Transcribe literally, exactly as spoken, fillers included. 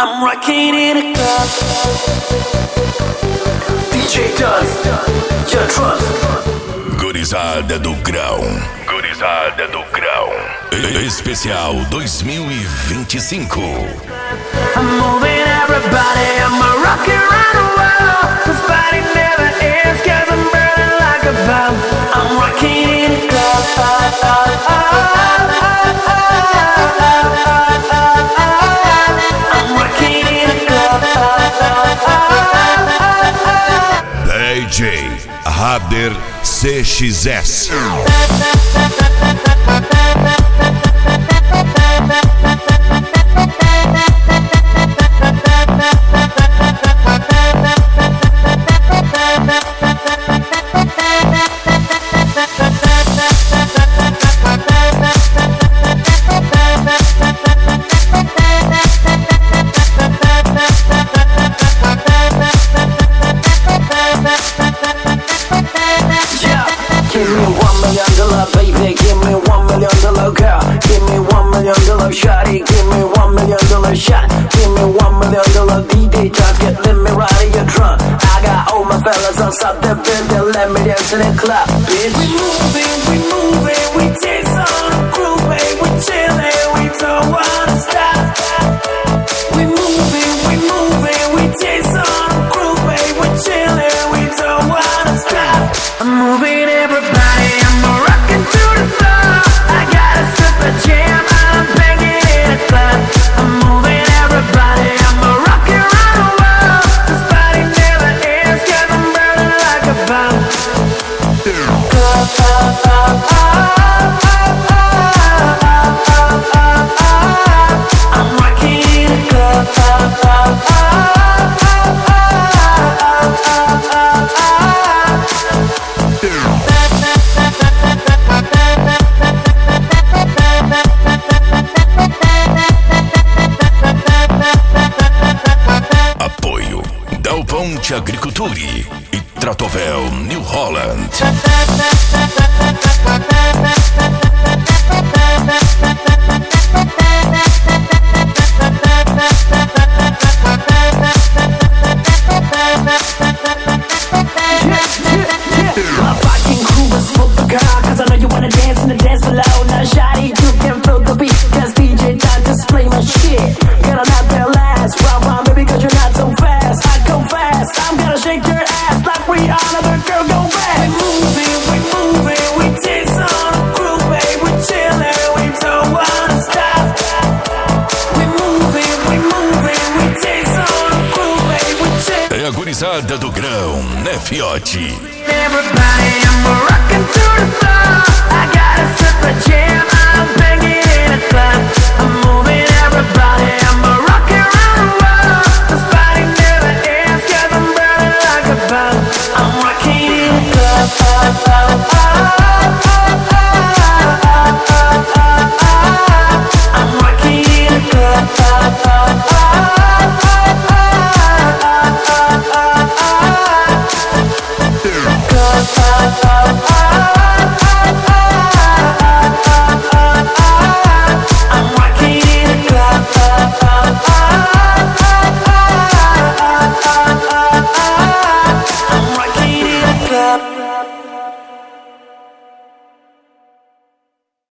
I'm rocking in a club. D J Dust, your trust. Gurizada do Grão. Gurizada do Grão. Especial dois mil e vinte e cinco. I'm moving everybody, I'm a rockin' around the world. This body never ends, cause I'm burning like a bomb. I'm rocking in a club. I'm rocking in a club. D J Rabder C X S. Shawty, give me one million dollar shot. Give me one million dollar D J Just get let me ride in your trunk. I got all my fellas on top the building. Let me dance in the club, bitch. We moving, we moving, we dance on the groove, babe. We chillin', we don't wanna stop. We moving, we moving, we dance on the groove, babe. We chillin', we don't wanna stop. I'm moving everybody, I'm rockin' to the floor. I got a super jam. I'm moving everybody, I'm a rockin' around the world. This body never ends, cause I'm burning like a bomb. I'm rockin' in a club. Ponte Agriculture e Tratovel New Holland. My fucking crew is full of girl, cause I know you wanna dance in the dance below. Now shawty, you can feel the beat, cause D J Dot just play my shit. Get on out there last, round round baby, cause you're not so fast. I go fast, I'm gonna shake your ass like we on the girl go back. We moving, we moving, we dance on the groove, babe. We chillin', we don't wanna stop. We moving, we moving, we dance on the groove, babe. We chillin'. É a gurizada do Grão, né, fiote? Everybody, I'm